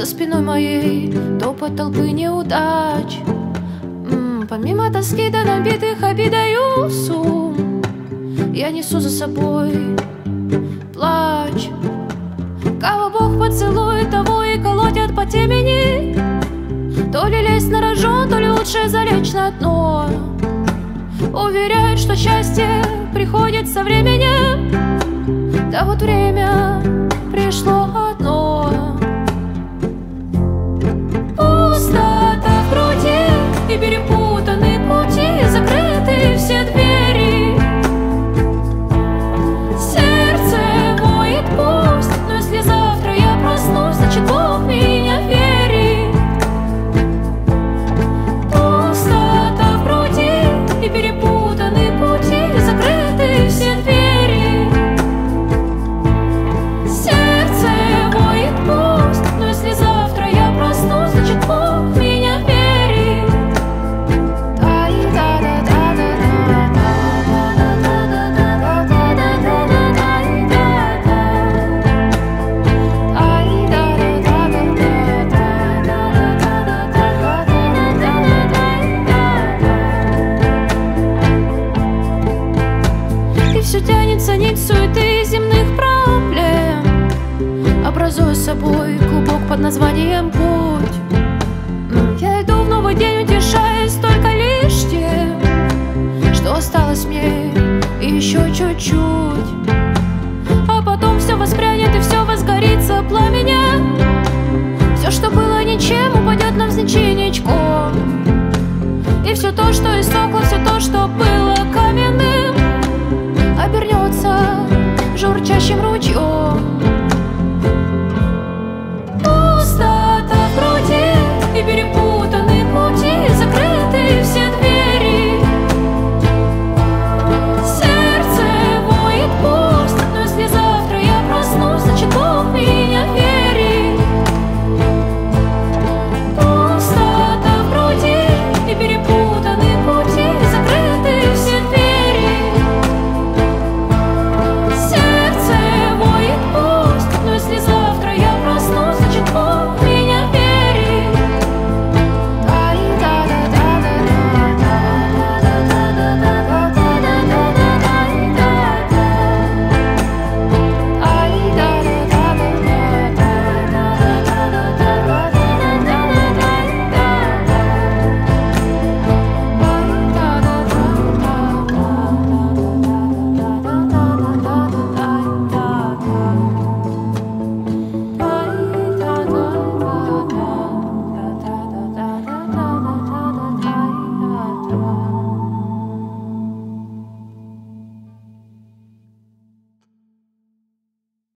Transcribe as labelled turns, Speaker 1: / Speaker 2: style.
Speaker 1: За спиной моей топот толпы неудач. Помимо тоски до набитых обидою сум, я несу за собой плач. Кого Бог поцелует, того и колотят по темени. То ли лезть на рожон, то ли лучше залечь на дно. Уверяют, что счастье приходит со временем. Да вот время пришло одно. Пустота в груди и перепутаны пути, закрыты все двери. Сердце воет пусть, но если завтра я проснусь, значит Бог в меня верит. Пустота в груди и перепутаны пути, закрыты все двери. Сердце воет пусть, но если завтра я проснусь, значит Бог в меня верит. Все тянется нить суеты земных проблем, образуя собой клубок под названием путь. Я иду в новый день, утешаясь только лишь тем, что осталось мне и еще чуть-чуть. А потом все воспрянет и все возгорится пламенем.